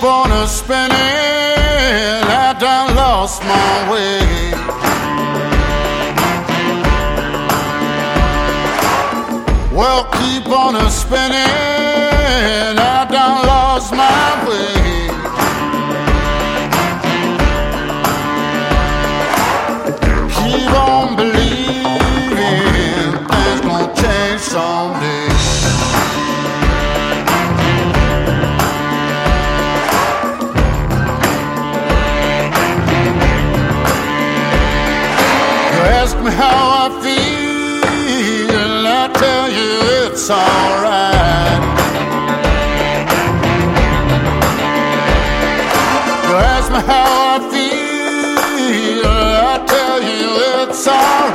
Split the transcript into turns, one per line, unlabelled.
on a spinning, I done lost my way. Well, keep on a spinning, I done lost my way. Keep on believing things gonna change someday. Ask me how I feel, and I'll tell you it's alright. You ask me how I feel, I'll tell you it's alright.